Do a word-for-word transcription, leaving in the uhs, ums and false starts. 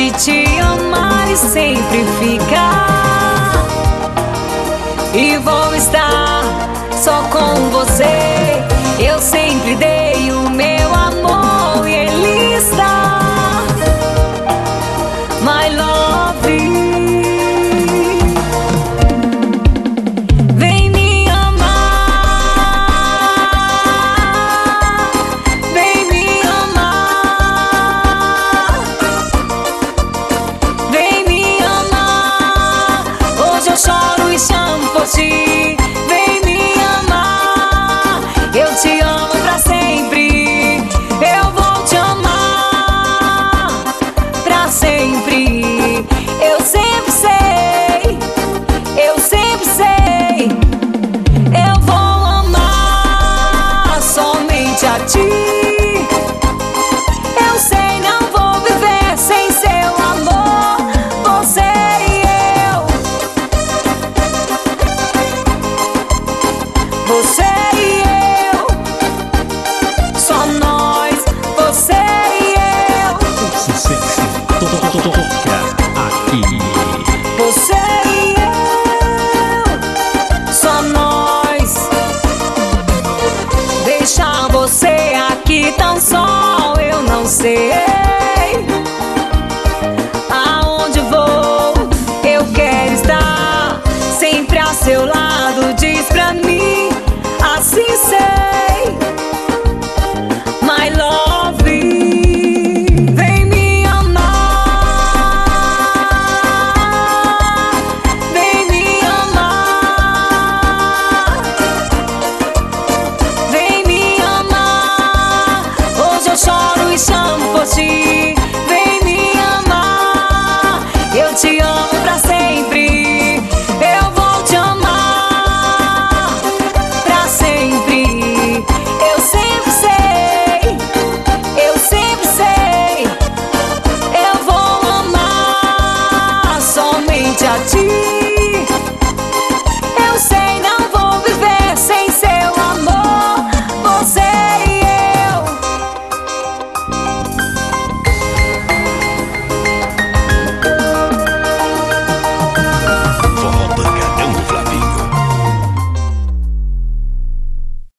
de te amar e sempre ficar. E vou estar só com você. Eu sempre dei o meu amor e ele está. My love, vem me amar, vem me amar, vem me amar. Hoje eu choro e chamo por ti. Vem me amar, eu te amo pra sempre. Eu vou te amar pra sempre. Eu sempre sei, eu sempre sei. Eu vou amar somente a ti. Eu sei, não vou viver sem seu amor. Você e eu, você e eu, só nós, você e eu. Sucesso toca aqui. Você e eu, só nós. Deixar você aqui tão só, eu não sei.